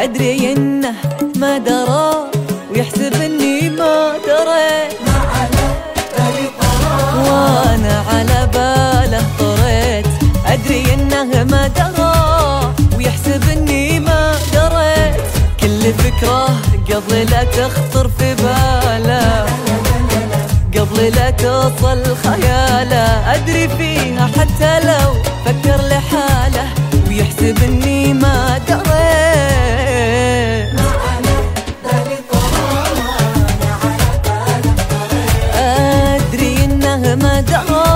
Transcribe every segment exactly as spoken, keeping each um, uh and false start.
أدري إنه ما درى ويحسب إني ما دريت، وأنا على باله طريت. أدري إنه ما درى ويحسب إني ما دريت، كل فكرة قبل لا تخطر في باله، قبل لا توصل خياله. أدري فيها حتى لو فكر لحاله ويحسب إني ما دريت. أدري إنه ما درى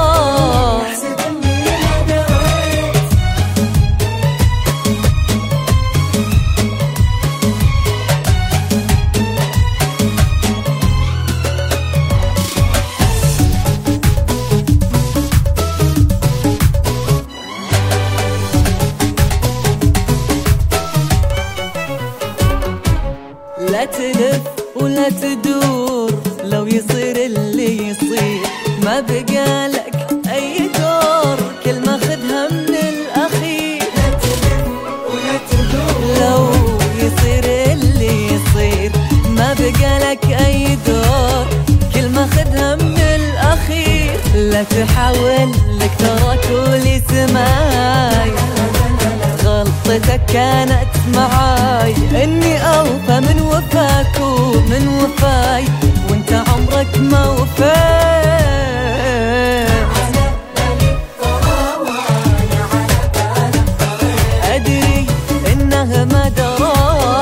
لا تلف ولا تدور، لو يصير اللي يصير ما بقالك أي دور، كل ما خدها من الأخير. لا تلف ولا تدور، لو يصير اللي يصير ما بقالك أي دور، كل ما خدها من الأخير. لا تحاول لك ترى كل سماي، غلطتك كانت معاي إني أوفى من وفاك ومن وفاي، وانت عمرك ما وفيت. أدري إنه ما درى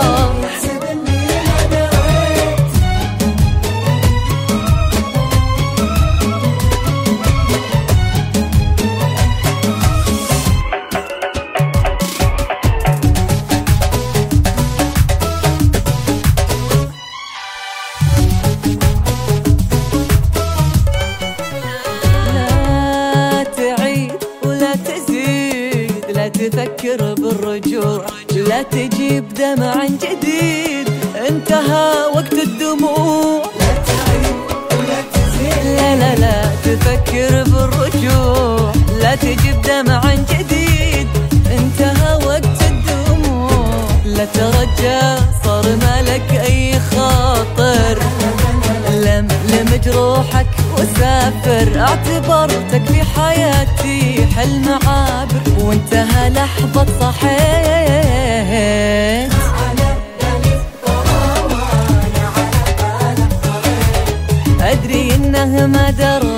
تفكر بالرجوع، لا تجيب دمع جديد، انتهى وقت الدموع. لا تعيد ولا تزيد، لا لا لا تفكر بالرجوع، لا تجيب دمع جديد، انتهى وقت الدموع. لا ترجى صار مالك اي خاطر، لم لم جروحك وسافر. اعتبرتك في حياتي حلم عابر، وانتهى لحظة صحيت. أدري إنه ما درى